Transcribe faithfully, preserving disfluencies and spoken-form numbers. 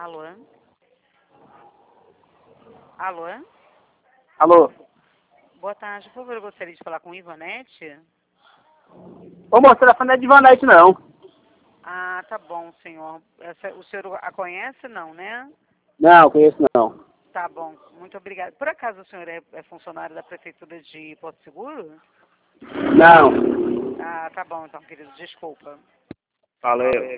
Alô? Alô? Alô? Boa tarde, por favor, eu gostaria de falar com Ivanete. Ô moço, o telefone não é de Ivanete, não. Ah, tá bom, senhor. Essa, o senhor a conhece, não, né? Não, conheço não. Tá bom, muito obrigada. Por acaso o senhor é, é funcionário da Prefeitura de Porto Seguro? Não. Ah, tá bom, então, querido, desculpa. Valeu.